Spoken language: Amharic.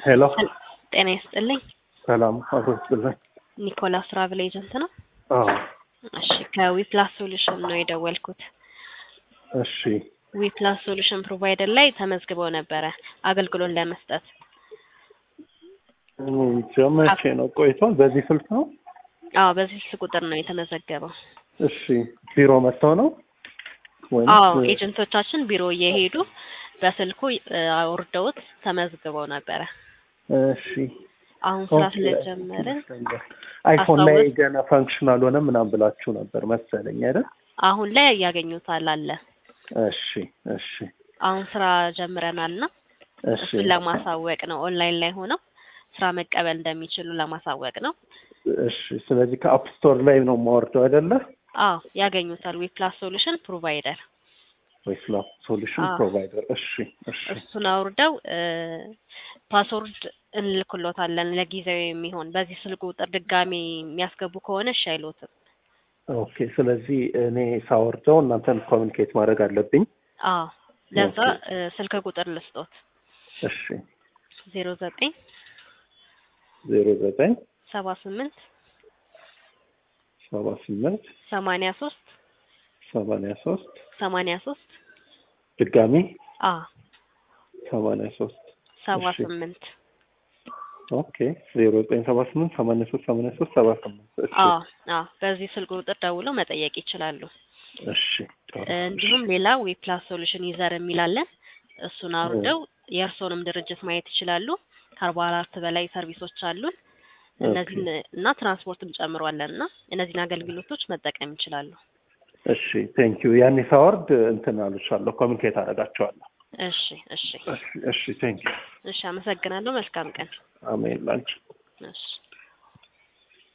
ሄሎ ጤና ይስጥልኝ። ሰላም አብሮስልኝ። ኒኮላስ ትራቭል ኤጀንት ነው? አዎ። እሺ ከዊፕላስ ሶሉሽን ነው የደወልኩት። እሺ ዊፕላስ ሶሉሽን ፕሮቫይደር ላይ ተመዝግበው ነበረ አገልግሎት ለመስጠት። ጀመቼ ነው ቆይቷል። በዚህ ስልክ ነው? አዎ በዚህ ስልክ ቁጥር ነው የተመዘገበው። እሺ ቢሮ መጥተው ነው ወይስ? አዎ ኤጀንቶቻችን ቢሮ እየሄዱ በስልኩ አውርደውት ተመዝግበው ነበረ። እሺ አሁን ስራ ስለጀመርን አይፎን ላይ ገና ፋንክሽናል ሆነ ምናምን ብላችሁ ነበር መሰለኝ አይደል? አሁን ላይ ያገኙታል አለ። እሺ እሺ አሁን ስራ ጀምረናልና እሺ እሱን ለማሳወቅ ነው። ኦንላይን ላይ ሆነው ስራ መቀበል እንደሚችሉ ለማሳወቅ ነው። እሺ ስለዚህ ከአፕ ስቶር ላይ ነው የማወርደው አይደለ? አዎ ያገኙታል። ዊፕላስ ሶሉሽን ፕሮቫይደር ዊፕላስ ሶሉሽን ፕሮቫይደር። እሺ እሺ እሱን አውርደው ፓስወርድ እንልክሎታለን ለጊዜው የሚሆን በዚህ ስልክ ቁጥር ድጋሚ የሚያስገቡ ከሆነ እሺ አይሎትም። ኦኬ ስለዚህ እኔ ሳወርደው እናንተን ኮሚኒኬት ማድረግ አለብኝ። አዎ ለዛ ስልክ ቁጥር ልስጦት። እሺ 09 09 78 78 83 83 83 ድጋሚ 83 78 ኦኬ 0978 83 83 78 እሺ በዚህ ስልክ ቁጥር ደውለው መጠየቅ ይችላሉ። እሺ እንዲሁም ሌላ ዊፕላስ ሶሉሽን ዩዘር የሚላለን እሱን አውርደው የእርሶንም ድርጅት ማየት ይችላሉ። ከ44 በላይ ሰርቪሶች አሉን። እነዚህን እና ትራንስፖርትም ጨምሯልና እነዚህን አገልግሎቶች መጠቀም ይችላሉ። እሺ ቴንኪው። ያኔ ሳወርድ እንትን አልቻለሁ ኮሚኒኬት አደርጋቸዋለሁ። እሺ እሺ እሺ ቴንኪው። እሺ አመሰግናለሁ። መልካም ቀን። አሜን ላንቺ። እሺ